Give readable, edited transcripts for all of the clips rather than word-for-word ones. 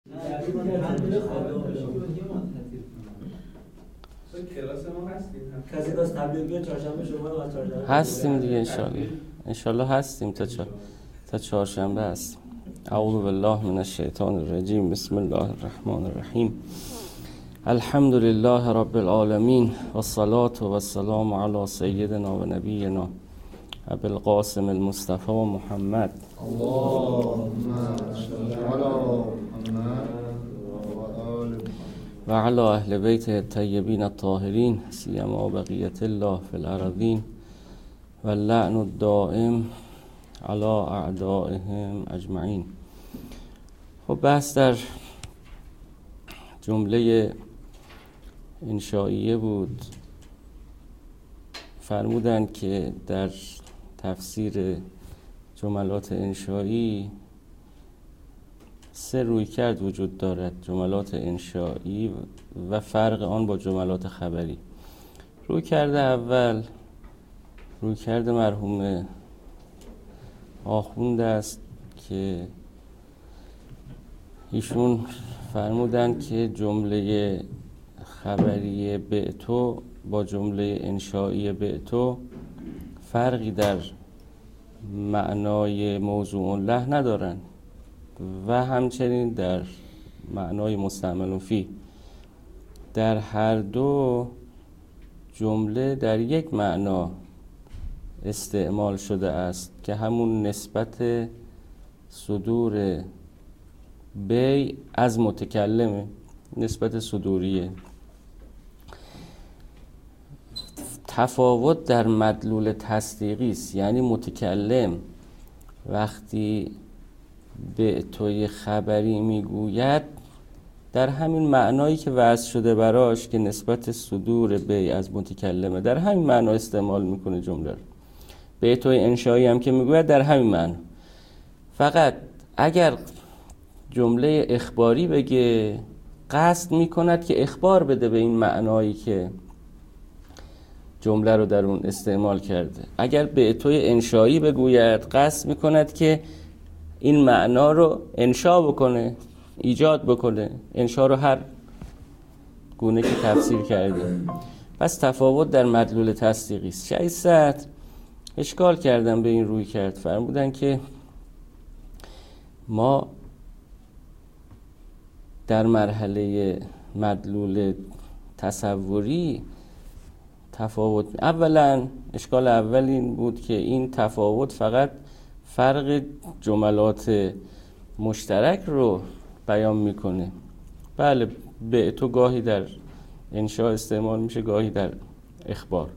هستیم دیگه انشالله هستیم تا چهارشنبه هستیم. اعوذ بالله من الشیطان الرجیم. بسم الله الرحمن الرحیم. الحمد لله رب العالمین و الصلاة و السلام علی سیدنا و نبینا ابی القاسم المصطفى و محمد. اللهم صل علی محمد و علی اهل بیت الطیبین الطاهرین سیما بقیت الله فی الارضین و اللعن الدائم علی اعدائهم اجمعین. خب بحث در جمله انشائیه بود. فرمودند که در تفسیر جملات انشایی 3 رویکرد وجود دارد: جملات انشایی و فرق آن با جملات خبری. رویکرد اول رویکرد مرحوم آخوند است که ایشون فرمودند که جمله خبری بعتو با جمله انشایی بعتو فرقی در معنای موضوع له ندارند و همچنین در معنای مستعمل فی. در هر دو جمله در یک معنا استعمال شده است که همون نسبت صدور بی از متکلمه، نسبت صدوریه. تفاوت در مدلول تصدیقی است، یعنی متکلم وقتی به توی خبری میگوید در همین معنایی که وضع شده براش که نسبت صدور بی از متکلمه، در همین معنا استعمال میکنه جمله رو. به توی انشایی هم که میگوید در همین معنا. فقط اگر جمله اخباری بگه قصد میکند که اخبار بده به این معنایی که جمله رو در اون استعمال کرده. اگر به توی انشایی بگوید قصد میکند که این معنا رو انشا بکنه، ایجاد بکنه. انشا رو هر گونه که تفسیر کردیم. پس تفاوت در مدلول تصدیقی است. 600 اشکال کردن به این روی کرد. فرمودن که ما در مرحله مدلول تصوری تفاوت، اولا اشکال اول این بود که این تفاوت فقط فرق جملات مشترک رو بیان میکنه. بله، به تو گاهی در انشاء استعمال میشه، گاهی در اخبار.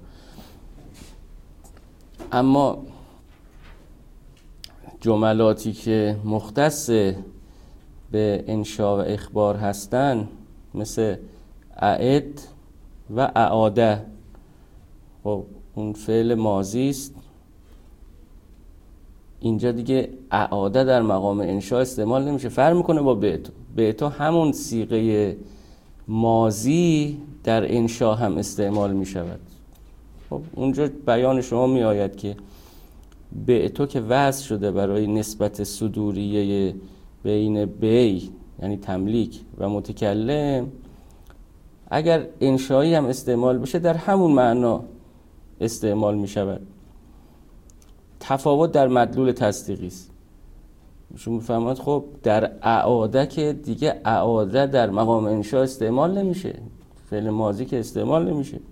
اما جملاتی که مختص به انشاء و اخبار هستن مثل اعد و اعاده، خب اون فعل ماضی است. اینجا دیگه اعاده در مقام انشاء استعمال نمیشه، فرق میکنه با بعتو. بعتو همون صیغه ماضی در انشاء هم استعمال میشود. خب اونجا بیان شما میآید که بعتو که وضع شده برای نسبت صدوریه بین بی یعنی تملیک و متکلم، اگر انشایی هم استعمال بشه در همون معنا استعمال می شود. تفاوت در مدلول تصدیقی است. شما میفهمید؟ خب در اعاده که دیگه اعاده در مقام انشاء استعمال نمیشه، فعل ماضی که استعمال نمیشه،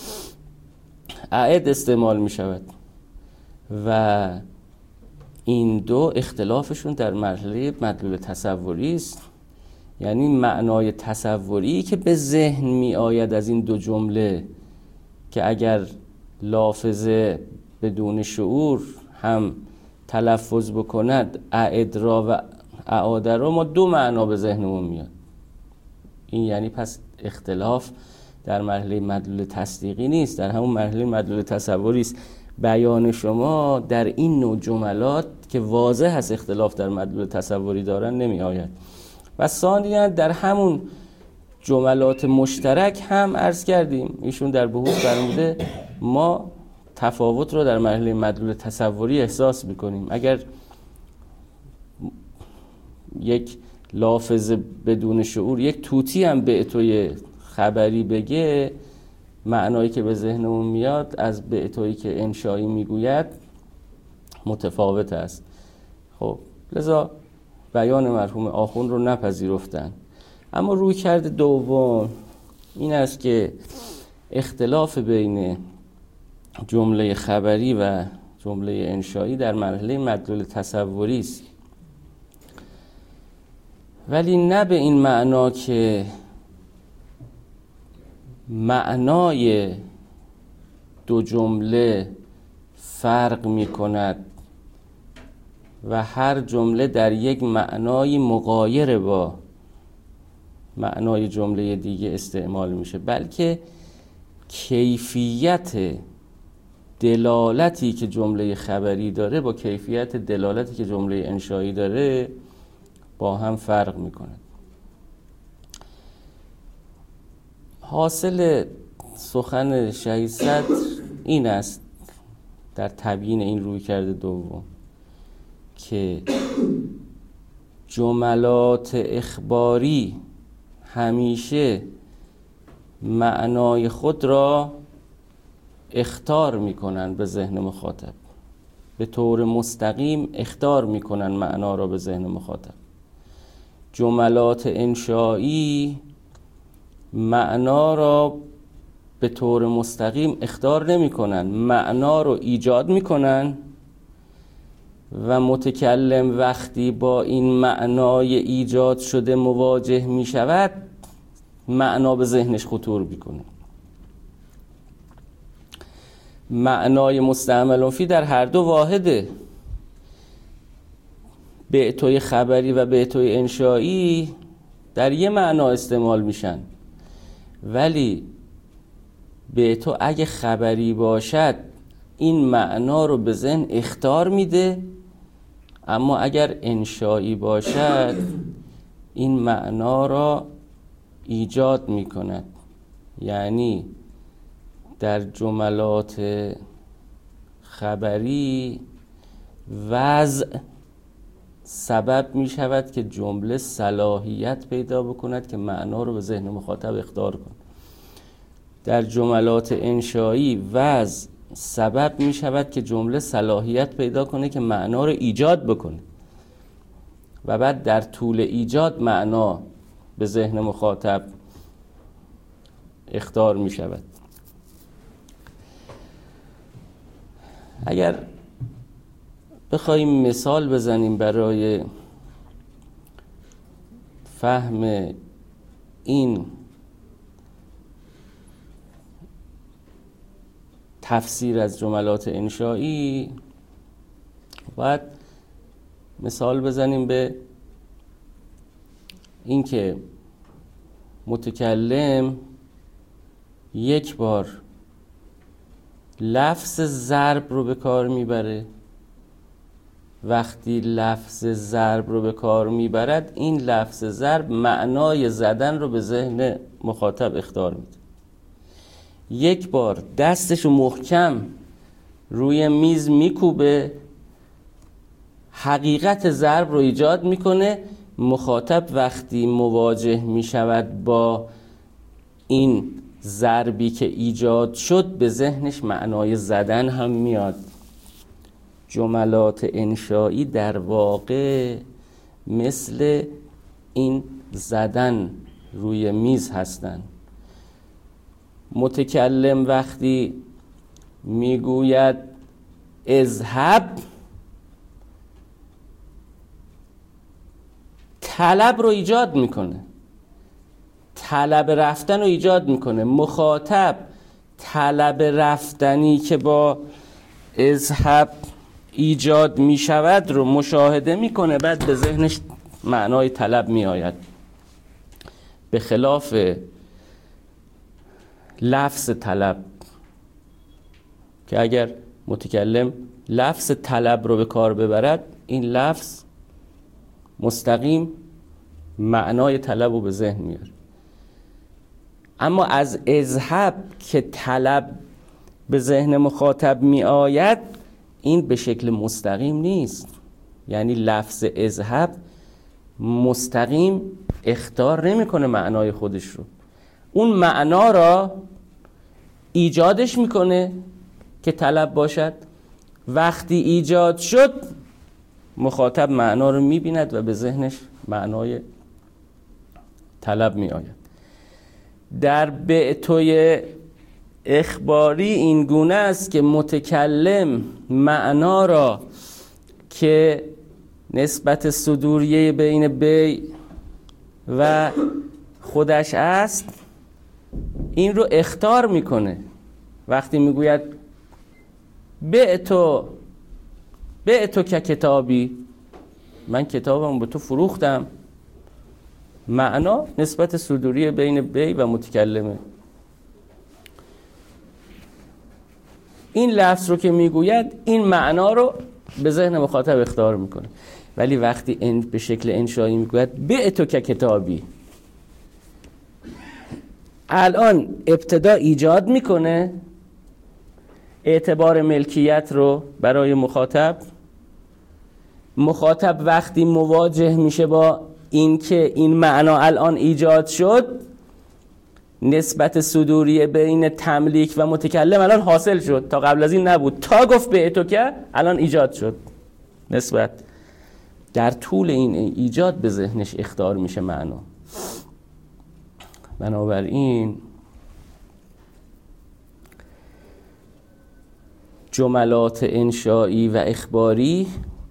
اعد استعمال می شود. و این دو اختلافشون در مرحله مدلول تصوری است، یعنی معنای تصوری که به ذهن می آید از این دو جمله که اگر لافظه بدون شعور هم تلفظ بکند اعد را و اعاده را، ما 2 معنا به ذهنمون میاد. این یعنی پس اختلاف در مرحله مدلول تصدیقی نیست، در همون مرحله مدلول تصوری است. بیان شما در این نوع جملات که واضح هست اختلاف در مدلول تصوری دارن نمی آید. و ثانیاً در همون جملات مشترک هم عرض کردیم، ایشون در بحوث فرموده ما تفاوت رو در مرحله مدلول تصوری احساس میکنیم. اگر یک لافظ بدون شعور یک توتی هم بعتوی خبری بگه، معنایی که به ذهنمون میاد از بعتویی که انشایی میگوید متفاوت است. خب لذا بیان مرحوم آخوند رو نپذیرفتن. اما رویکرد دوم این است که اختلاف بین جمله خبری و جمله انشایی در مرحله مدلول تصوری است، ولی نه به این معنا که معنای دو جمله فرق می کند و هر جمله در یک معنای مغایر با معنای جمله دیگه استعمال میشه، بلکه کیفیت دلالتی که جمله خبری داره با کیفیت دلالتی که جمله انشایی داره با هم فرق میکنه. حاصل سخن شهید صدر این است در تبیین این رویکرد دوم که جملات اخباری همیشه معنای خود را اخطار میکنن به ذهن مخاطب، به طور مستقیم اخطار میکنن معنا را به ذهن مخاطب. جملات انشایی معنا را به طور مستقیم اخطار نمیکنن، معنا رو ایجاد میکنن و متکلم وقتی با این معنای ایجاد شده مواجه میشود معنا به ذهنش خطور میکنه. معنای مستعمل فی در هر دو واحده، بعتوی خبری و بعتوی انشایی در یه معنا استعمال میشن، ولی بعتو اگه خبری باشد این معنا رو به ذهن اخطار میده، اما اگر انشایی باشد این معنا را ایجاد میکند. یعنی در جملات خبری وضع سبب می شود که جمله صلاحیت پیدا بکند که معنا رو به ذهن مخاطب اخطار کند. در جملات انشایی وضع سبب می شود که جمله صلاحیت پیدا کنه که معنا رو ایجاد بکنه و بعد در طول ایجاد معنا به ذهن مخاطب اخطار می شود. اگر بخوایم مثال بزنیم برای فهم این تفسیر از جملات انشایی، باید مثال بزنیم به اینکه متکلم یک بار لفظ ضرب رو به کار میبره. وقتی لفظ ضرب رو به کار میبرد این لفظ ضرب معنای زدن رو به ذهن مخاطب اخطار میده. یک بار دستشو محکم روی میز میکوبه، حقیقت ضرب رو ایجاد میکنه. مخاطب وقتی مواجه میشود با این ضربی که ایجاد شد به ذهنش معنای زدن هم میاد. جملات انشایی در واقع مثل این زدن روی میز هستند. متکلم وقتی میگوید اذهب، طلب رو ایجاد میکنه، طلب رفتن رو ایجاد میکنه. مخاطب طلب رفتنی که با اذهب ایجاد میشود رو مشاهده میکنه، بعد به ذهنش معنای طلب میآید. به خلاف لفظ طلب که اگر متکلم لفظ طلب رو به کار ببرد این لفظ مستقیم معنای طلب رو به ذهن میاره. اما از اذهب که طلب به ذهن مخاطب می آید این به شکل مستقیم نیست. یعنی لفظ اذهب مستقیم اخطار نمیکنه معنای خودش رو، اون معنا را ایجادش میکنه که طلب باشد. وقتی ایجاد شد مخاطب معنا رو میبیند و به ذهنش معنای طلب میآید. در بعتوی اخباری این گونه است که متکلم معنا را که نسبت صدوریه بین بی و خودش است این رو اخطار میکنه. وقتی میگوید بعتو که کتابی، من کتابم به تو فروختم، معنا نسبت صدوری بین بی و متکلمه. این لفظ رو که میگوید این معنا رو به ذهن مخاطب اخطار میکنه. ولی وقتی به شکل انشایی میگوید بعتو که کتابی، الان ابتدا ایجاد میکنه اعتبار ملکیت رو برای مخاطب وقتی مواجه میشه با این که این معنا الان ایجاد شد، نسبت صدوری بین تملیک و متکلم الان حاصل شد، تا قبل از این نبود، تا گفت بعتو که الان ایجاد شد نسبت. در طول این ایجاد به ذهنش اخطار میشه معنا. بنابراین جملات انشایی و اخباری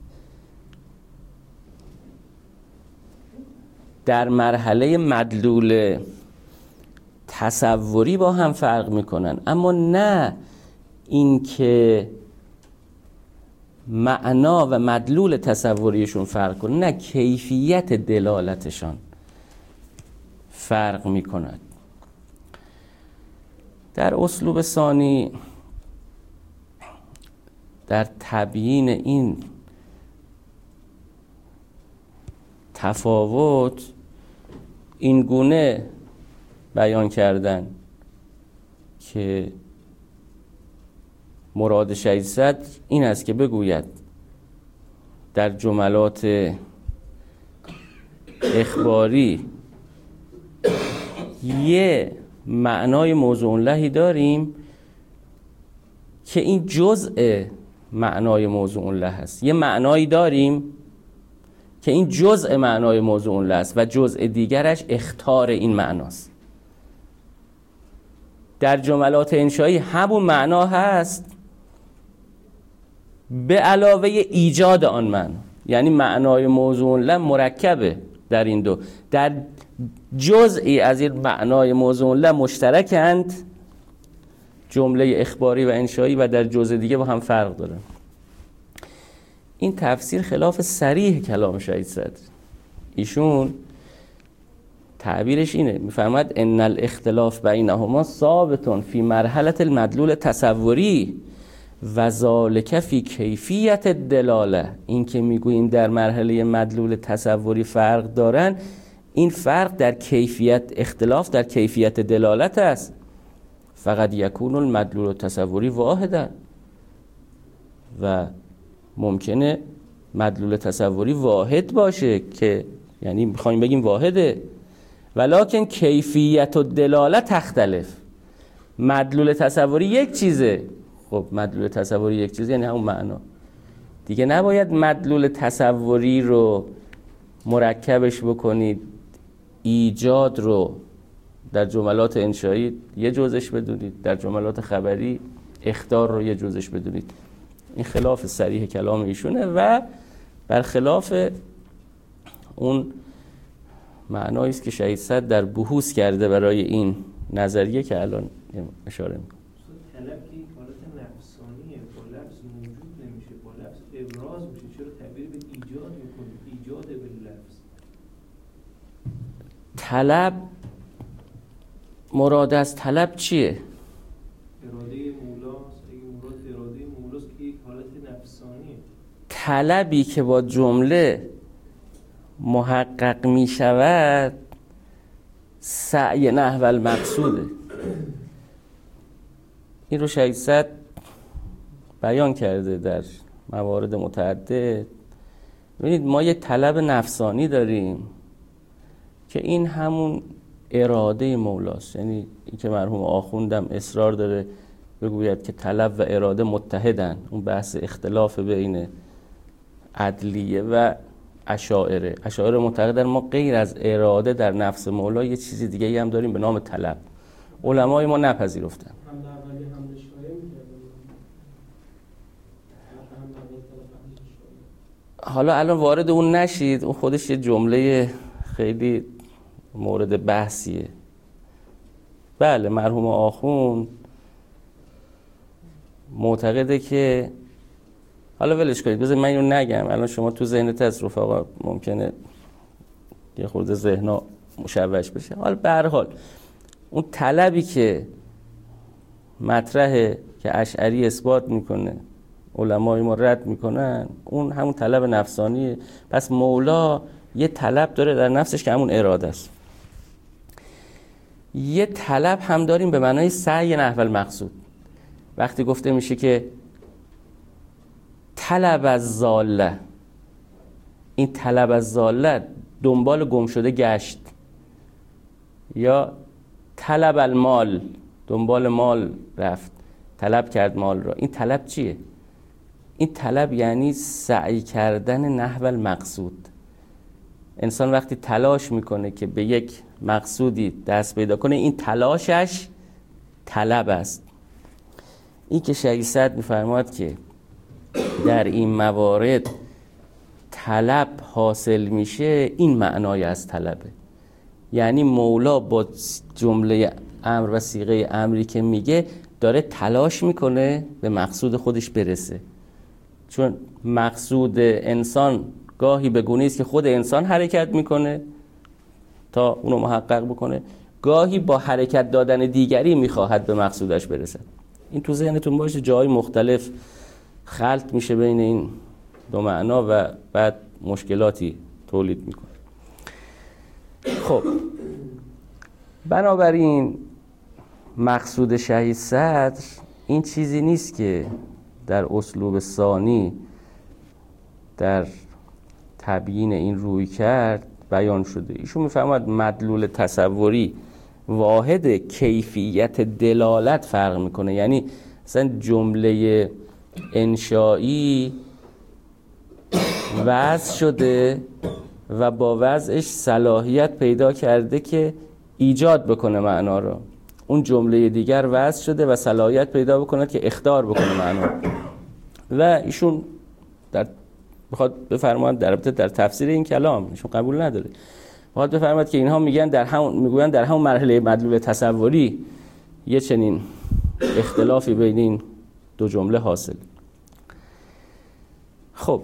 در مرحله مدلول تصوری با هم فرق میکنن، اما نه این که معنا و مدلول تصوریشون فرق کنه، نه کیفیت دلالتشان فرق میکند. در اسلوب ثانی در تبیین این تفاوت این گونه بیان کردن که مراد شهید صدر این است که بگوید در جملات اخباری یه معنای موضوع لهی داریم که این جزء معنای موضوع له است، یه معنایی داریم که این جزء معنای موضوع له است و جزء دیگرش اخطار این معناست. در جملات انشایی همون معنا هست به علاوه ایجاد آن معنا، یعنی معنای موضوع له مرکبه در این دو، در جزئی از این معنای موضوع له مشترکند جمله اخباری و انشایی و در جزء دیگه با هم فرق دارن. این تفسیر خلاف صریح کلام شهید صدر. ایشون تعبیرش اینه، میفرماد ان الاختلاف بینهما ثابت فی مرحله المدلول تصوری و ذالک فی کیفیت الدلاله. این که میگوییم در مرحله مدلول تصوری فرق دارن، این فرق در کیفیت، اختلاف در کیفیت دلالت است. فقط یکون المدلول التصوری واحدا، و ممکنه مدلول تصوری واحد باشه که یعنی میخوایم بگیم واحده، ولکن کیفیت و دلالت تختلف. مدلول تصوری یک چیزه، خب مدلول تصوری یک چیزه یعنی همون معنا دیگه. نباید مدلول تصوری رو مرکبش بکنید، ایجاد رو در جملات انشایی یه جزش بدونید، در جملات خبری اخطار رو یه جزش بدونید. این خلاف صریح کلام ایشونه و برخلاف اون معنایی است که شهید صدر در بحوث کرده برای این نظریه که الان اشاره می‌کنم. طلب که یک حالت نفسانیه، با لفظ موجود نمیشه، با لفظ ابراز میشه، چرا تعبیر به ایجاد میکنید؟ ایجاد به لفظ. طلب، مراد از طلب چیه؟ اراده مولاست. اگه مراد اراده مولاست که یک حالت نفسانیه. طلبی که با جمله محقق می شود سعی نحو المقصوده. این رو شهید صدر بیان کرده در موارد متعدد ببینید ما یه طلب نفسانی داریم که این همون اراده مولاست. یعنی این که مرحوم آخوندم اصرار داره بگوید که طلب و اراده متحدن، اون بحث اختلاف بین عدلیه و اشاعره معتقدن ما غیر از اراده در نفس مولا یه چیزی دیگه ای هم داریم به نام طلب. علمای ما نپذیرفتن. حالا الان وارد اون نشید، اون خودش یه جمله خیلی مورد بحثیه. بله مرحوم آخوند معتقده که حالا ولش کنید، بذار من اینو نگم، الان شما تو ذهنت از رفقا ممکنه یه خورده ذهنا مشوش بشه. حالا به هر حال اون طلبی که مطرحه که اشعری اثبات میکنه علمای ما رد میکنن، اون همون طلب نفسانیه. پس مولا یه طلب داره در نفسش که همون اراده است. یه طلب هم داریم به معنای سعی نحو المقصود. وقتی گفته میشه که طلب از ضاله، این طلب از ضاله دنبال گم شده گشت، یا طلب المال دنبال مال رفت، طلب کرد مال را. این طلب چیه؟ این طلب یعنی سعی کردن نحو المقصود. انسان وقتی تلاش میکنه که به یک مقصودی دست پیدا کنه، این تلاشش طلب است. این که شیخ سعد میفرماد که در این موارد طلب حاصل میشه، این معنای از طلبه. یعنی مولا با جمله امر و صیغه امری که میگه داره تلاش میکنه به مقصود خودش برسه. چون مقصود انسان گاهی به گونه‌ای است که خود انسان حرکت میکنه تا اونو محقق بکنه، گاهی با حرکت دادن دیگری میخواهد به مقصودش برسه. این تو ذهنتون باشه، جای مختلف خلط میشه بین این دو معنا و بعد مشکلاتی تولید میکنه. خب بنابراین مقصود شهید صدر این چیزی نیست که در اسلوب ثانی در تبیین این روی کرد بیان شده. ایشون میفهمد مدلول تصوری واحد کیفیت دلالت فرق میکنه. یعنی مثلا جمله انشایی وضع شده و با وضعش صلاحیت پیدا کرده که ایجاد بکنه معنا رو. اون جمله دیگر وضع شده و صلاحیت پیدا بکنه که اخطار بکنه معنا رو. و ایشون بخواد بفرماید در تفسیر این کلام ایشون قبول نداره، بخواد بفرماید که اینها میگویند در همون مرحله مدلول تصوری یه چنین اختلافی بین این دو جمله حاصل. خب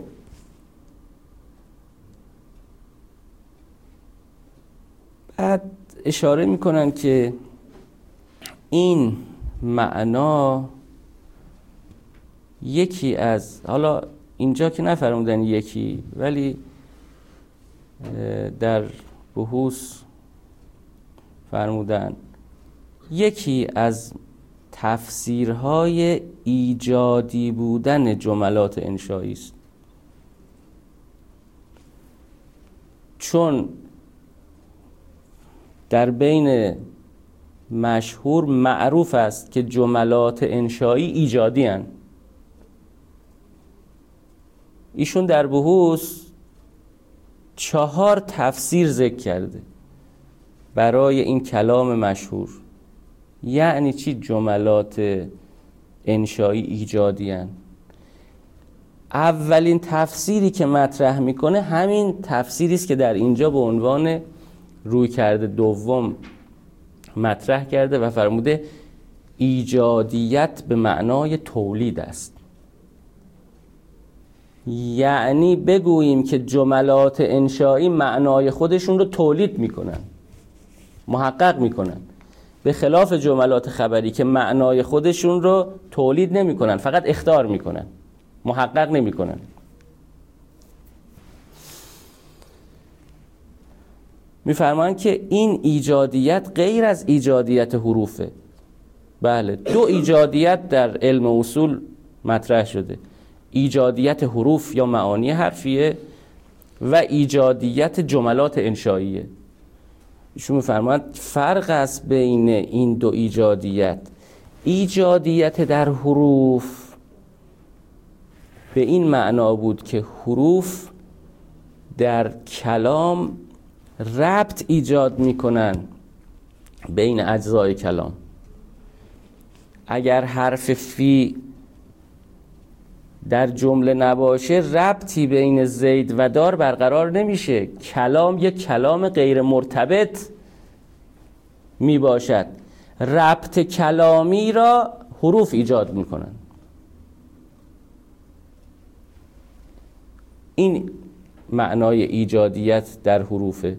بعد اشاره میکنن که این معنا یکی از، حالا اینجا که نفرمودن یکی، ولی در بحوث فرمودن یکی از تفسیرهای ایجادی بودن جملات انشایی است. چون در بین مشهور معروف است که جملات انشایی ایجادی هستند. ایشون در بحوث 4 تفسیر ذکر کرده برای این کلام مشهور. یعنی چی جملات انشایی ایجادی هستند؟ اولین تفسیری که مطرح میکنه همین تفسیری است که در اینجا به عنوان روی کرده دوم مطرح کرده و فرموده ایجادیت به معنای تولید است. یعنی بگوییم که جملات انشایی معنای خودشون رو تولید میکنن، محقق میکنن، به خلاف جملات خبری که معنای خودشون رو تولید نمیکنن، فقط اخطار میکنن، محقق نمیکنن. میفرمایند که این ایجادیت غیر از ایجادیت حروفه. بله 2 ایجادیت در علم اصول مطرح شده، ایجادیت حروف یا معانی حرفیه و ایجادیت جملات انشائیه. ایشون می‌فرماید فرق است بین این دو ایجادیت. ایجادیت در حروف به این معنا بود که حروف در کلام ربط ایجاد میکنن بین اجزای کلام. اگر حرف فی در جمله نباشه ربطی بین زید و دار برقرار نمیشه، کلام یک کلام غیر مرتبط می باشد. ربط کلامی را حروف ایجاد میکنن. این معنای ایجادیت در حروفه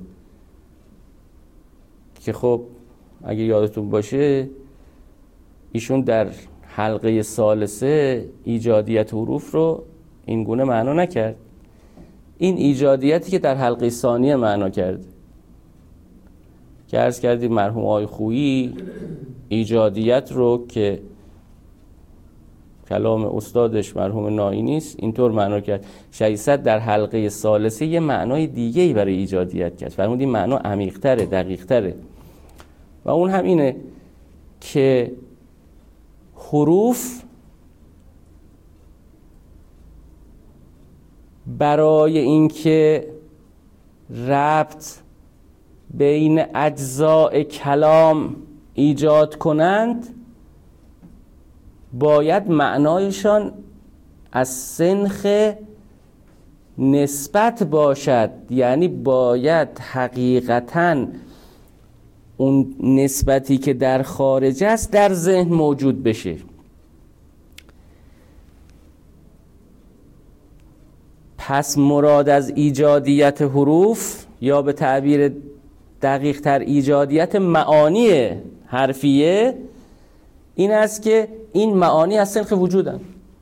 که خب اگه یادتون باشه ایشون در حلقه ثالثه ایجادیت حروف رو این گونه معنا نکرد. این ایجادیتی که در حلقه ثانیه معنا کرد که عرض کردیم مرحوم آقای خویی ایجادیت رو که کلام استادش مرحوم نائینی است اینطور معنا کرد. شیصد در حلقه ثالثه یه معنای دیگه‌ای برای ایجادیت کرد. فرمود این معنا عمیق‌تره، دقیق‌تره و اون هم اینه که حروف برای اینکه ربط بین اجزاء کلام ایجاد کنند باید معنایشان از سنخ نسبت باشد، یعنی باید حقیقتاً اون نسبتی که در خارج است در ذهن موجود بشه. پس مراد از ایجادیت حروف یا به تعبیر دقیق تر ایجادیت معانی حرفیه این است که این معانی از سنخ وجودن،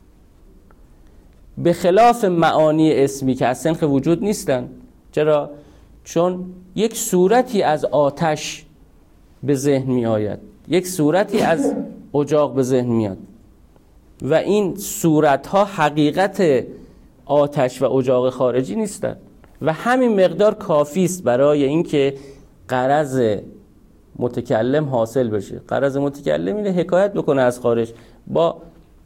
به خلاف معانی اسمی که از سنخ وجود نیستن. چرا؟ چون یک صورتی از آتش به ذهن می آید، یک صورتی از اجاق به ذهن میاد و این صورتها حقیقت آتش و اجاق خارجی نیستند و همین مقدار کافی است برای اینکه غرض متکلم حاصل بشه. غرض متکلم اینه حکایت بکنه از خارج، با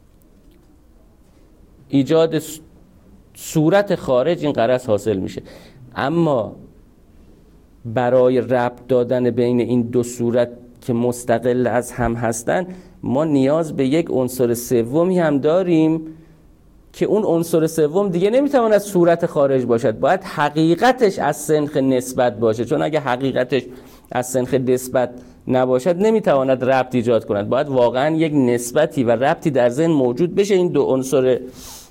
ایجاد صورت خارج این غرض حاصل میشه. اما برای ربط دادن بین این دو صورت که مستقل از هم هستن ما نیاز به یک عنصر سومی هم داریم که اون عنصر سوم دیگه نمیتواند از صورت خارج باشد، باید حقیقتش از سنخ نسبت باشه. چون اگه حقیقتش از سنخ نسبت نباشد نمیتواند ربط ایجاد کند، باید واقعا یک نسبتی و ربطی در ذهن موجود بشه این دو عنصر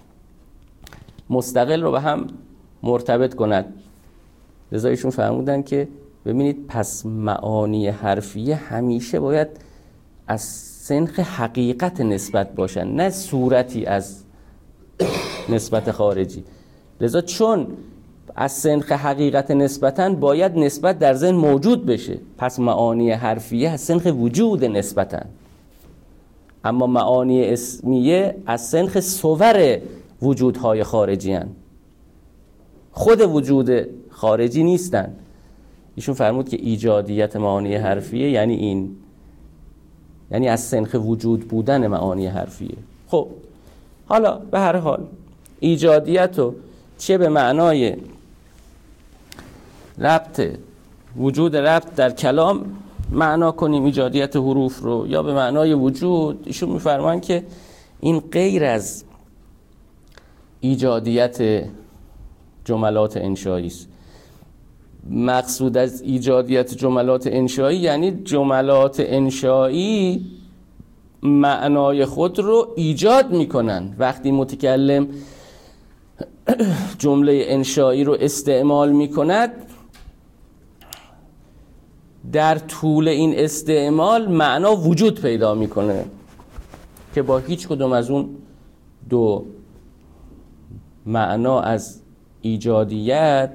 مستقل رو به هم مرتبط کند. لذا ایشون فرمودن که ببینید پس معانی حرفیه همیشه باید از سنخ حقیقت نسبت باشن، نه صورتی از نسبت خارجی. لذا چون از سنخ حقیقت نسبتاً باید نسبت در ذهن موجود بشه، پس معانی حرفیه از سنخ وجود نسبتاً. اما معانی اسمیه از سنخ صور وجودهای خارجی هن. خود وجود خارجی نیستن. ایشون فرمود که ایجادیت معانی حرفیه یعنی این، یعنی از سنخ وجود بودن معانی حرفیه. خب حالا به هر حال ایجادیت رو چه به معنای ربط وجود ربط در کلام معنا کنیم ایجادیت حروف رو یا به معنای وجود، ایشون میفرمان که این غیر از ایجادیت جملات انشایی است. مقصود از ایجادیت جملات انشایی یعنی جملات انشایی معنای خود رو ایجاد میکنن. وقتی متکلم جمله انشایی رو استعمال میکند در طول این استعمال معنا وجود پیدا میکنه که با هیچ کدوم از اون دو معنا از ایجادیت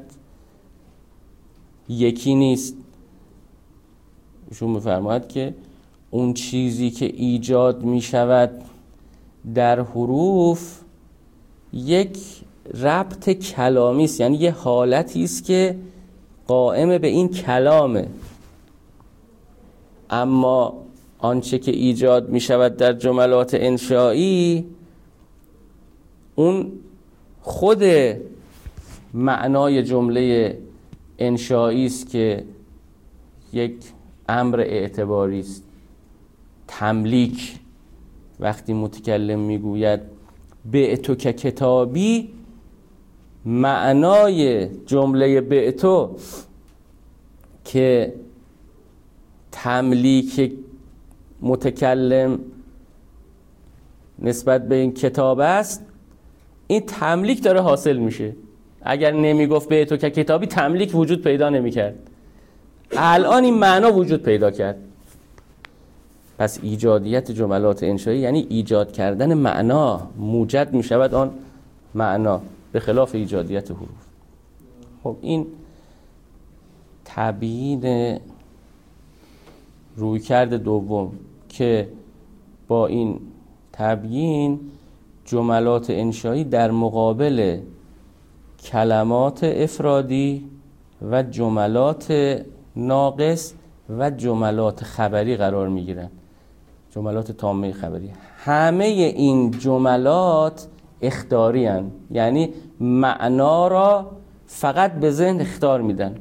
یکی نیست. ایشون می‌فرماید که اون چیزی که ایجاد می شود در حروف یک ربط کلامی است، یعنی یه حالتی است که قائم به این کلامه. اما آنچه که ایجاد می شود در جملات انشایی اون خود معنای جمله انشایی است که یک امر اعتباری است. تملیک، وقتی متکلم میگوید بعتو که کتابی، معنای جمله بعتو که تملیک متکلم نسبت به این کتاب است، این تملیک داره حاصل میشه. اگر نمیگفت بعتو که کتابی، تملیک وجود پیدا نمیکرد. الان این معنا وجود پیدا کرد. پس ایجادیت جملات انشایی یعنی ایجاد کردن معنا، موجد می شود آن معنا، به خلاف ایجادیت حروف. خب این تبیین رویکرد دوم که با این تبیین جملات انشایی در مقابل کلمات افرادی و جملات ناقص و جملات خبری قرار می گیرن. جملات تامه خبری، همه این جملات اخطاری هستند، یعنی معنا را فقط به ذهن اخطار میدن.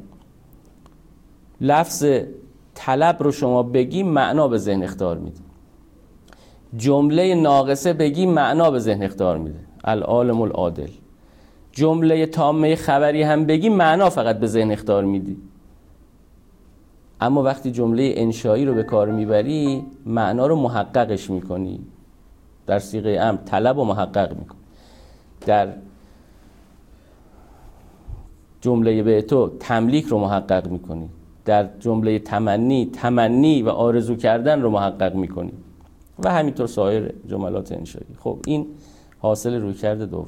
لفظ طلب رو شما بگی، معنا به ذهن اخطار میده. جمله ناقصه بگی، معنا به ذهن اخطار میده، العالم العادل. جمله تامه خبری هم بگی، معنا فقط به ذهن اخطار میدی. اما وقتی جمله انشایی رو به کار میبری، معنا رو محققش میکنی. در صیغه امر طلب رو محقق میکنی. در جمله بعتو تملیک رو محقق میکنی. در جمله تمنی و آرزو کردن رو محقق میکنی و همینطور سایر جملات انشایی. خب این حاصل رویکرد دوم.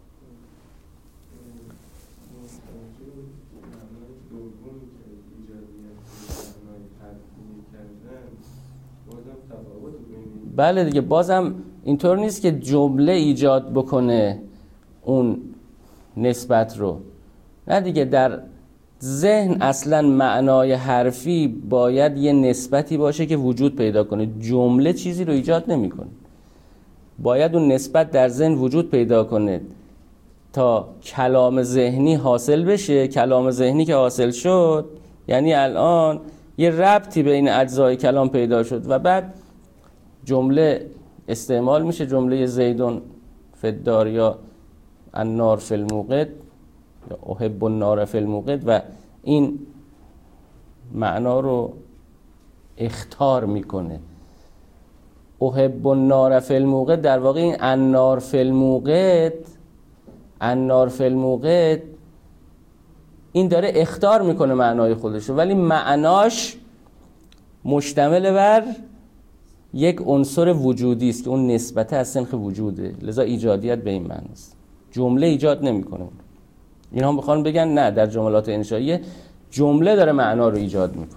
بله دیگه، بازم اینطور نیست که جمله ایجاد بکنه اون نسبت رو. نه دیگه، در ذهن اصلا معنای حرفی باید یه نسبتی باشه که وجود پیدا کنه. جمله چیزی رو ایجاد نمیکنه. باید اون نسبت در ذهن وجود پیدا کنه تا کلام ذهنی حاصل بشه. کلام ذهنی که حاصل شد، یعنی الان یه ربطی بین اجزای کلام پیدا شد و بعد جمله استعمال میشه. جمله زیدون فی الدار یا النار فی الموقد یا احب النار فی الموقد و این معنا رو اخطار میکنه. احب النار فی الموقد، در واقع این النار فی الموقد، النار فی الموقد، این داره اخطار میکنه معنای خودشو، ولی معناش مشتمل بر یک عنصر وجودی است که اون نسبت از سنخ وجوده، لذا ایجادیت به این معنی است. جمله ایجاد نمیکنه. اینا هم بخوان بگن نه، در جملات انشایی جمله داره معنا رو ایجاد میکنه.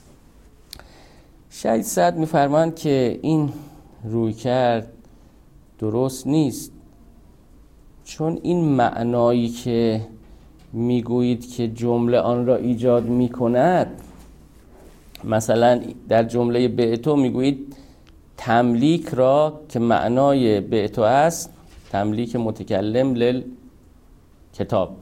شهید سعد میفرمایند که این رویکرد درست نیست، چون این معنایی که میگویید که جمله آن را ایجاد میکند، مثلا در جمله بعتو میگویید تملیک را که معنای بعتو است، تملیک متکلم للکتاب،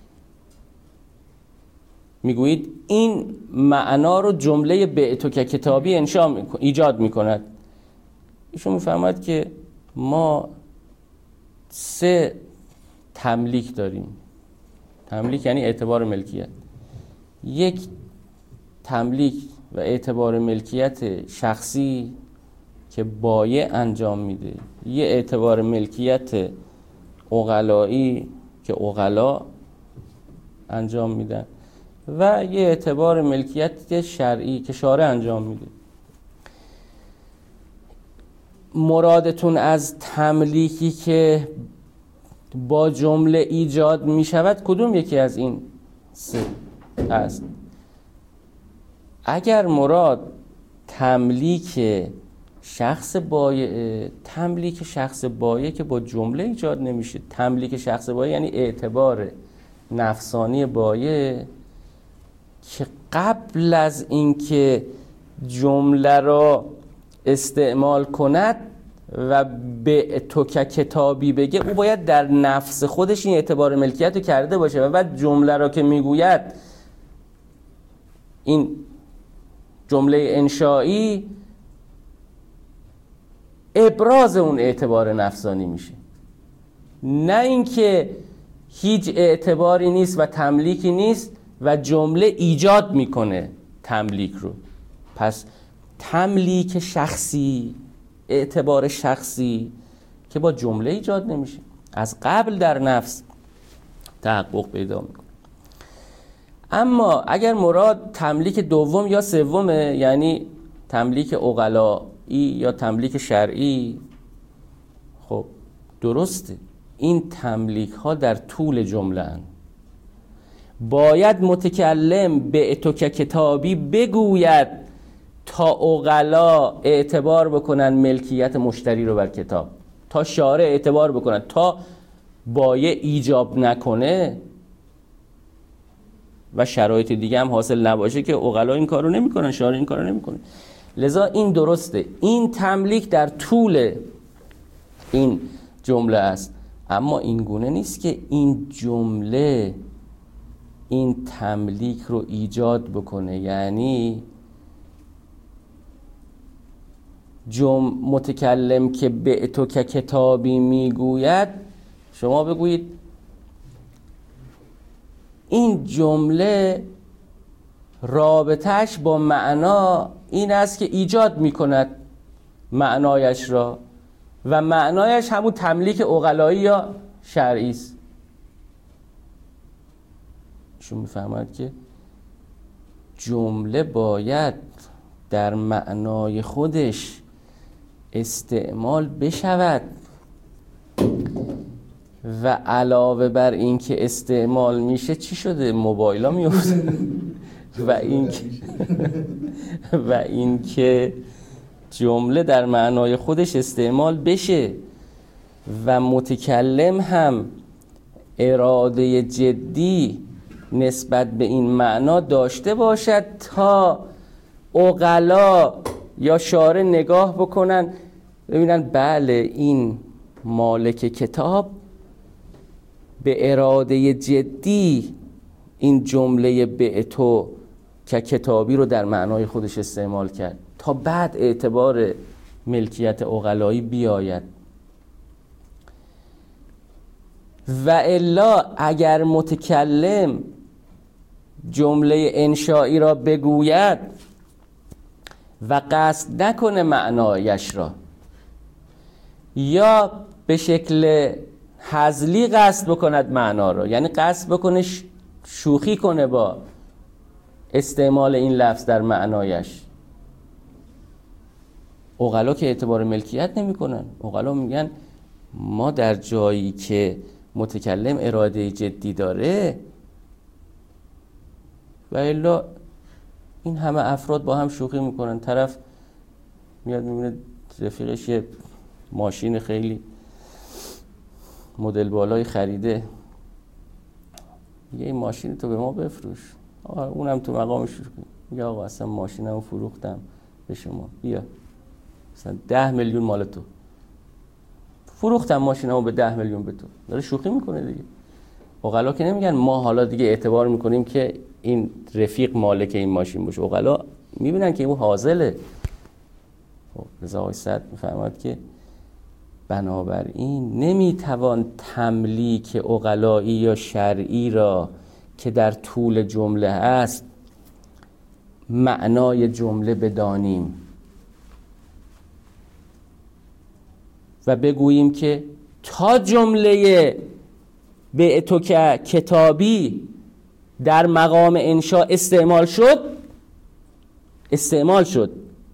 میگویید این معنا رو جمله بعتو که کتابی ایجاد میکند. ایشون میفهمد که ما 3 تملیک داریم. تملیک یعنی اعتبار ملکیت. یک تملیک و اعتبار ملکیت شخصی که بایع انجام میده، یه اعتبار ملکیت عقلایی که عقلا انجام میدن و یه اعتبار ملکیت شرعی که شارع انجام میده. مرادتون از تملیکی که با جمله ایجاد میشود کدوم یکی از این 3 است؟ اگر مراد تملیک شخص بایع، تملیک شخص بایع که با جمله ایجاد نمیشه. تملیک شخص بایع یعنی اعتبار نفسانی بایع که قبل از اینکه جمله را استعمال کند و به تو که کتابی بگه، او باید در نفس خودش این اعتبار ملکیت رو کرده باشه و بعد جمله را که میگوید، این جمله انشایی ابراز اون اعتبار نفسانی میشه، نه اینکه هیچ اعتباری نیست و تملیکی نیست و جمله ایجاد میکنه تملیک رو. پس تملیک شخصی، اعتبار شخصی که با جمله ایجاد نمیشه، از قبل در نفس تحقق پیدا میکنه. اما اگر مراد تملیک دوم یا سومه، یعنی تملیک عقلایی یا تملیک شرعی، خب درسته، این تملیک ها در طول جمله هن. باید متکلم به تو که کتابی بگوید تا عقلا اعتبار بکنن ملکیت مشتری رو بر کتاب، تا شارع اعتبار بکنن، تا بایع ایجاب نکنه و شرایط دیگه هم حاصل نباشه که عقلا این کارو نمیکنن، شارع این کارو نمیکنه. لذا این درسته، این تملیک در طول این جمله است. اما این گونه نیست که این جمله این تملیک رو ایجاد بکنه، یعنی متکلم که به تو که کتابی میگوید، شما بگویید این جمله رابطهش با معنا این است که ایجاد میکند معنایش را و معنایش همون تملیک عقلایی یا شرعی است. شما میفهمید که جمله باید در معنای خودش استعمال بشود و علاوه بر این که استعمال میشه چی شده؟ موبایل ها میفته و این که جمله در معنای خودش استعمال بشه و متکلم هم اراده جدی نسبت به این معنا داشته باشد تا عقلا یا شارع نگاه بکنن ببینن بله این مالک کتاب به اراده جدی این جمله به تو که کتابی رو در معنای خودش استعمال کرد، تا بعد اعتبار ملکیت عقلایی بیاید. و الا اگر متکلم جمله انشایی را بگوید و قصد نکنه معنایش را، یا به شکل هزلی قصد بکند معنا را، یعنی قصد بکنه شوخی کنه با استعمال این لفظ در معنایش، عقلا که اعتبار ملکیت نمی کنن. عقلا میگن ما در جایی که متکلم اراده جدی داره و الا این همه افراد با هم شوخی میکنن. طرف میاد میبینه رفیقش یه ماشین خیلی مدل بالایی خریده، میگه این ماشین تو به ما بفروش. اونم تو مقامش میگه آقا اصلا ماشینمو فروختم به شما، بیا مثلا 10 میلیون مال تو، فروختم ماشینمو به 10 میلیون به تو. داره شوخی میکنه دیگه. عقلا که نمیگن ما حالا دیگه اعتبار میکنیم که این رفیق مالک این ماشین باشه. عقلا میبینن که اون حاصله. رضا آقای سعد میفهمد که بنابراین نمیتوان تملیک عقلایی یا شرعی را که در طول جمله است معنای جمله بدانیم و بگوییم که تا جمله به تو که کتابی در مقام انشاء استعمال شد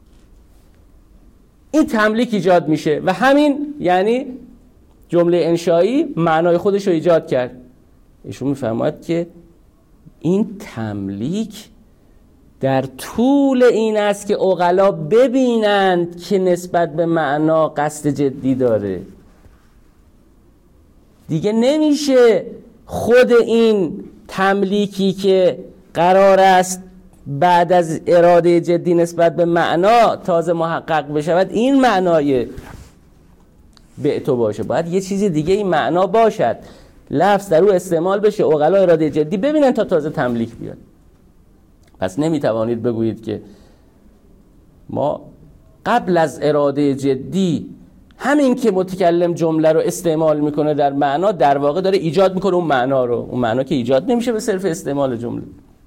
این تملیک ایجاد میشه و همین یعنی جمله انشایی معنای خودش رو ایجاد کرد. ایشون میفرماید که این تملیک در طول این است که عقلا ببینند که نسبت به معنا قصد جدی داره. دیگه نمیشه خود این تملیکی که قرار است بعد از اراده جدی نسبت به معنا تازه محقق بشود این معنای بعتو باشه، باید یه چیز دیگه این معنا باشد، لفظ در او استعمال بشه، عقلا اراده جدی ببینن تا تازه تملیک بیاد. پس نمیتوانید بگویید که ما قبل از اراده جدی همین که متکلم جمله رو استعمال میکنه در معنا در واقع داره ایجاد میکنه اون معنا رو، اون معنا که ایجاد نمیشه به صرف استعمال جمله.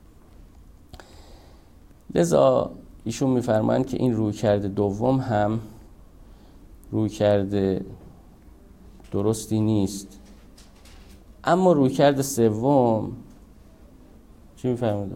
لذا ایشون میفرمایند که این رویکرد دوم هم رویکرد درستی نیست، اما رویکرد سوم چی میفرمایید؟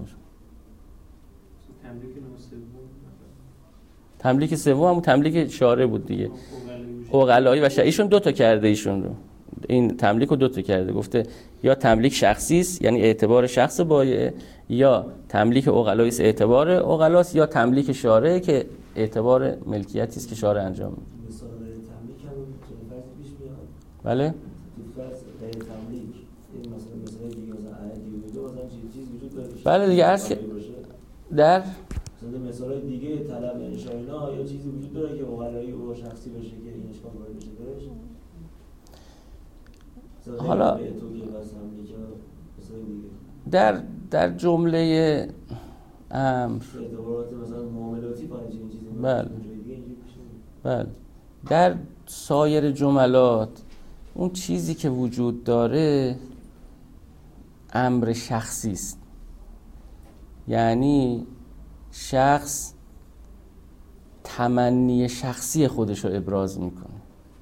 تملیک سوم هم تملیک شارع بود دیگه، عقلایی و شرعی. ایشون دوتا کرده، ایشون رو این تملیک رو دوتا کرده، گفته یا تملیک شخصی است یعنی اعتبار شخص بایع، یا تملیک عقلایی است اعتبار عقلاست، یا تملیک شارع که اعتبار ملکیتی است که شارع انجام میده. مثال تملیک هم تو فرض پیش میاد. بله تو فرض غیر تملیک این مثلا دیگه مثلا عادی و مثلا چیز وجود داره. بله دیگه عرض در مثلا دیگه طلب انشاء الله یا چیزی وجود داره که عقلایی و شخصی باشه که این اشکال وارد بشه درش. حالا در جمله امر بله در سایر جملات اون چیزی که وجود داره امر شخصی است، یعنی شخص تمنی شخصی خودشو ابراز میکنه،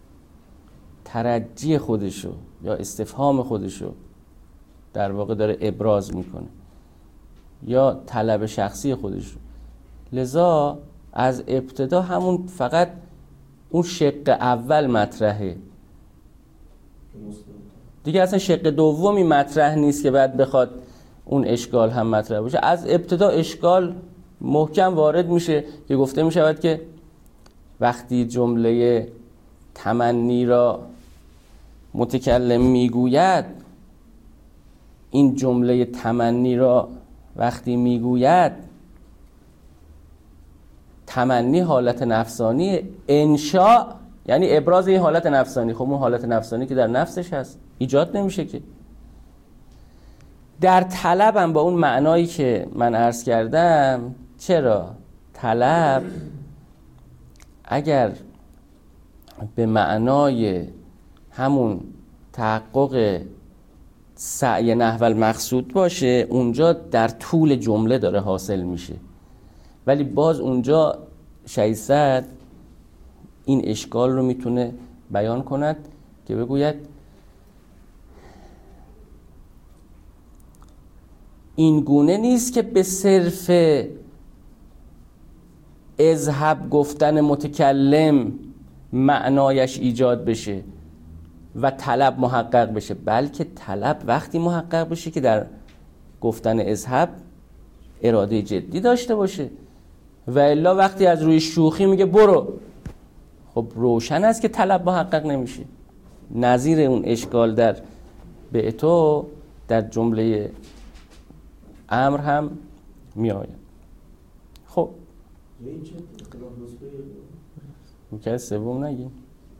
ترجی خودشو یا استفهام خودشو در واقع داره ابراز میکنه یا طلب شخصی خودشو. لذا از ابتدا همون فقط اون شق اول مطرحه دیگه، اصلا شق دومی مطرح نیست که بعد بخواد اون اشکال هم مطرح باشه. از ابتدا اشکال محکم وارد میشه که گفته میشود که وقتی جمله تمنی را متکلم میگوید، این جمله تمنی را وقتی میگوید تمنی حالت نفسانی، انشاء یعنی ابراز این حالت نفسانی. خب اون حالت نفسانی که در نفسش هست ایجاد نمیشه که. در طلبم با اون معنایی که من عرض کردم، چرا؟ طلب اگر به معنای همون تحقق سعی نحو المقصود باشه اونجا در طول جمله داره حاصل میشه، ولی باز اونجا شیصد این اشکال رو میتونه بیان کند که بگوید این گونه نیست که به صرف اذهب گفتن متکلم معنایش ایجاد بشه و طلب محقق بشه، بلکه طلب وقتی محقق بشه که در گفتن اذهب اراده جدی داشته باشه، و الا وقتی از روی شوخی میگه برو، خب روشن است که طلب محقق نمیشه. نظیر اون اشکال در بعتو در جمله امر هم میآید. خب میگه سوم نگیم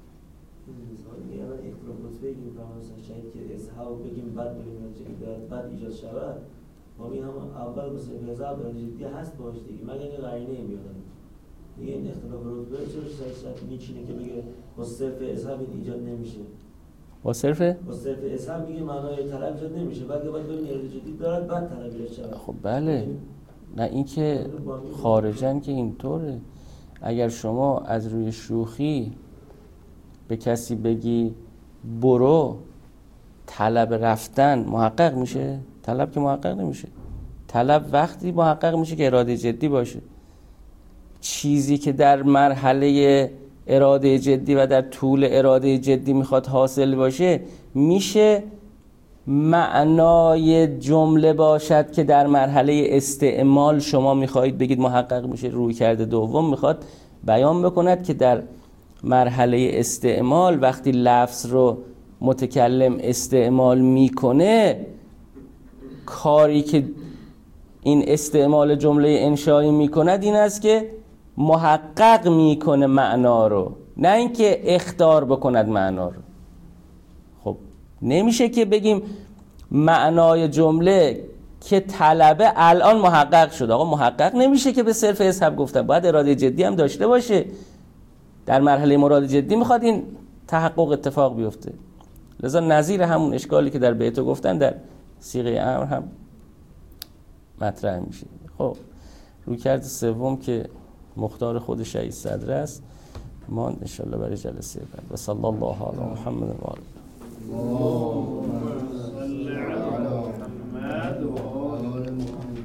بعد ایجاد شود، ما این هم اول به صرف حساب در جدی هست باش دیگه، مگر این قرینه میادن دیگه. این اختلاف رتبه چرا شاید میچینه که بگه با صرف حساب این ایجاد نمیشه، با صرف حساب میگه معنای طلب ایجاد نمیشه، بلکه باید ببین ایجاد جدید دارد بعد طلب ایجاد شود. خب بله، نه این که خارجن که اینطوره. اگر شما از روی شوخی به کسی بگی برو، طلب رفتن محقق میشه؟ طلب که محقق نمیشه. طلب وقتی محقق میشه که اراده جدی باشه. چیزی که در مرحله اراده جدی و در طول اراده جدی میخواد حاصل باشه میشه معنای جمله باشد که در مرحله استعمال شما میخواهید بگید محقق میشه، رویکرد دوم میخواد بیان بکند که در مرحله استعمال وقتی لفظ رو متکلم استعمال میکنه، کاری که این استعمال جمله انشایی میکند این است که محقق میکنه معنا رو، نه اینکه اخطار بکند معنا رو. خب نمیشه که بگیم معنای جمله که طلبه الان محقق شد. آقا محقق نمیشه که به صرف اذهب گفتن، باید اراده جدی هم داشته باشه. در مرحله مراد جدی میخواد این تحقق اتفاق بیفته. لذا نظیر همون اشکالی که در بیتو گفتن در صیغه امر هم مطرح میشه. خب رویکرد سوم که مختار خود شهید صدر است، ما انشالله برای جلسه بعد. و صلی الله علی محمد و آله. اللهم صل علی محمد و آل محمد.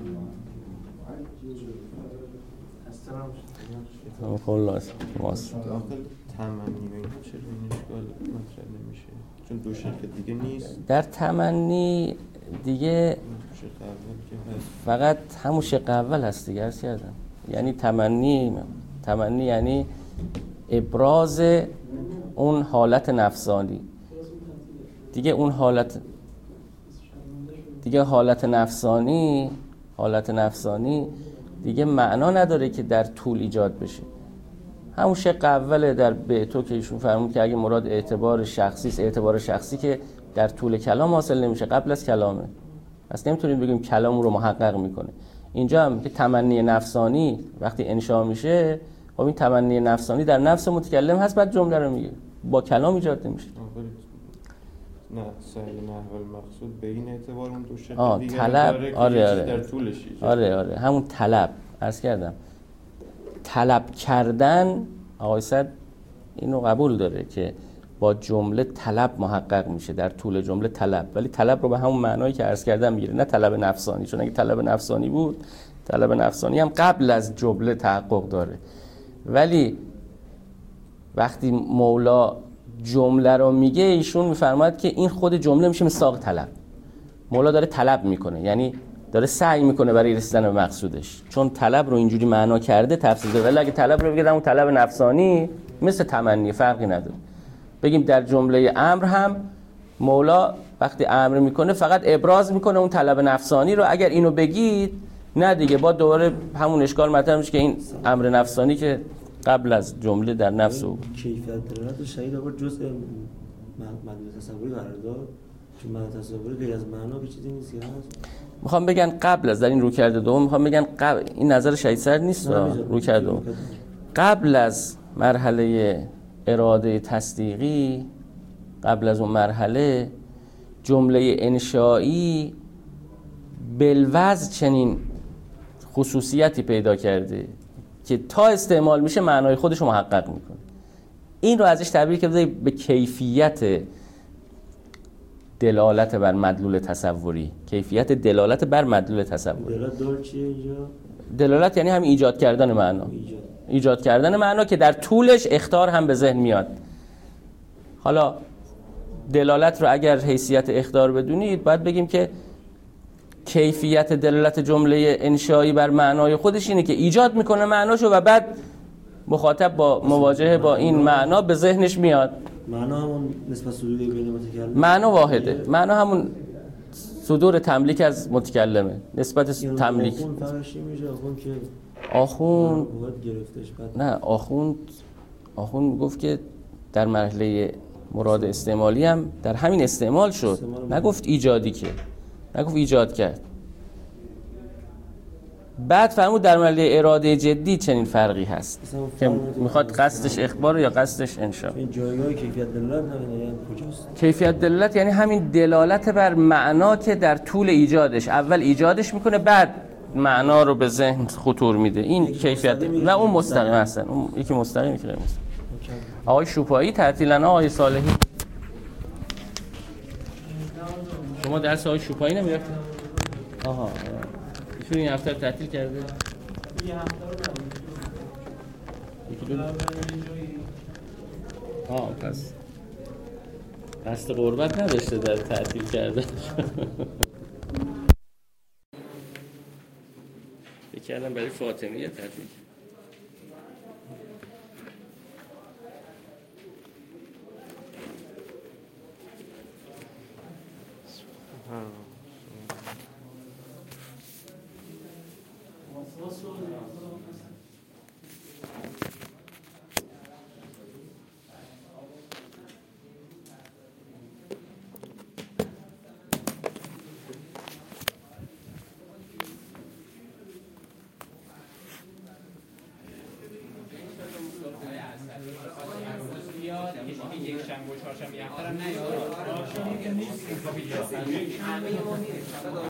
داخل تمنی و اینها چرا این اشکال مطرح نمیشه؟ چون دو شق دیگه نیست. در تمنی دیگه شق اول که هست فقط همون شق اول هست دیگه، عرض کردم. یعنی تمنی یعنی ابراز اون حالت نفسانی دیگه. اون حالت نفسانی دیگه معنا نداره که در طول ایجاد بشه. همون شق اوله در بیتو که ایشون فرمود که اگه مراد اعتبار شخصی است، اعتبار شخصی که در طول کلام حاصل نمیشه، قبل از کلامه. پس نمیتونیم بگیم کلام رو محقق میکنه. اینجا هم که تمنی نفسانی وقتی انشا میشه، خب این تمنی نفسانی در نفس متکلم هست، بعد جمله رو میگه، با کلام ایجاد نمیشه. نه سعی نحو المقصود به این اعتبار اون دو شق دیگه طلب، آره در طولش آره همون طلب عرض کردم. طلب کردن آقای صد اینو قبول داره که با جمله طلب محقق میشه، در طول جمله طلب، ولی طلب رو به همون معنایی که عرض کردم میگیره، نه طلب نفسانی. چون اگه طلب نفسانی بود، طلب نفسانی هم قبل از جمله تحقق داره. ولی وقتی مولا جمله رو میگه، ایشون میفرماید که این خود جمله میشه مصداق طلب. مولا داره طلب میکنه، یعنی داره سعی میکنه برای رسیدن به مقصودش، چون طلب رو اینجوری معنا کرده تفسیر داره. ولی اگه طلب رو بگیم اون طلب نفسانی مثل تمنی، فرقی نداره. بگیم در جمله امر هم مولا وقتی امر میکنه فقط ابراز میکنه اون طلب نفسانی رو. اگر اینو بگید نه دیگه، با دوباره همون اشکال مطرح میشه که این امر نفسانی که قبل از جمله در نفس او کیفیت دلالت و شهید آقا جزء مدلول تصوری قرار داد، چون مدلول تصوری غیر از معنا به چیزی نیست. میخوام بگن قبل از، در این رویکرد دوم میخوام بگن قبل، این نظر شهید سر نیست، رویکرد دوم قبل از مرحله اراده تصدیقی، قبل از اون مرحله جمله انشایی بالوضع چنین خصوصیتی پیدا کرده که تا استعمال میشه معنای خودش رو محقق میکنه. این رو ازش تعبیر کرده به کیفیت دلالت بر مدلول تصوری. کیفیت دلالت بر مدلول تصوری. دلالت دار چیه اینجا؟ دلالت یعنی همین ایجاد کردن معنا. ایجاد کردن معنا که در طولش اخطار هم به ذهن میاد. حالا دلالت رو اگر حیثیت اخطار بدونید، باید بگیم که کیفیت دلالت جمله انشایی بر معنای خودش اینه که ایجاد میکنه معناشو و بعد مخاطب با مواجهه با این معنا به ذهنش میاد. معنا همون نسبت صدوری بین متکلم، معنا واحده. معنا همون صدور تملیک از متکلمه، نسبت تملیک. آخوند فرشی میشه، آخوند که آخوند گرفتش بعد. نه، آخوند میگفت که در مرحله مراد استعمالی هم در همین استعمال شد، نگفت ایجادی، که نگفت ایجاد کرد. بعد فرمود در مرحله اراده جدی چنین فرقی هست که میخواد قصدش اخبار یا قصدش انشا. این جایگاه کیفیت دلالت یعنی کجاست؟ کیفیت دلالت یعنی همین دلالت بر معنا که در طول ایجادش، اول ایجادش میکنه بعد معنا رو به ذهن خطور میده. این کیفیت و اون مستقیم هستن. اون یکی مستقیم، یکی غیر مستقیم. آقای شوپایی تعطیلن، آقای صالحی. شما درس آقای شوپایی نمیرفتید؟ آها، ایشون این هفته تعطیل کرده. یه هفته رو پس قصد قربت نداشته در تعطیل کرده. فکر کردم برای فاطمیه تعطیل. یک شنبه و چهارشنبه یه هفته هم نیاد.